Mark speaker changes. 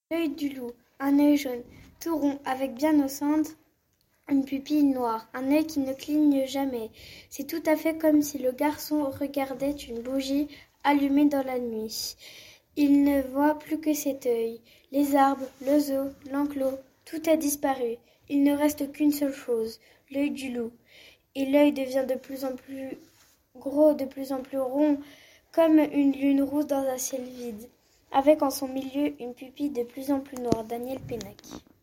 Speaker 1: L'œil du loup, un œil jaune, tout rond, avec bien au centre une pupille noire, un œil qui ne cligne jamais. C'est tout à fait comme si le garçon regardait une bougie allumée dans la nuit. Il ne voit plus que cet œil. Les arbres, le zoo, l'enclos, tout a disparu. Il ne reste qu'une seule chose, l'œil du loup. Et l'œil devient de plus en plus gros, de plus en plus rond, comme une lune rousse dans un ciel vide, avec en son milieu une pupille de plus en plus noire. Daniel Pénac.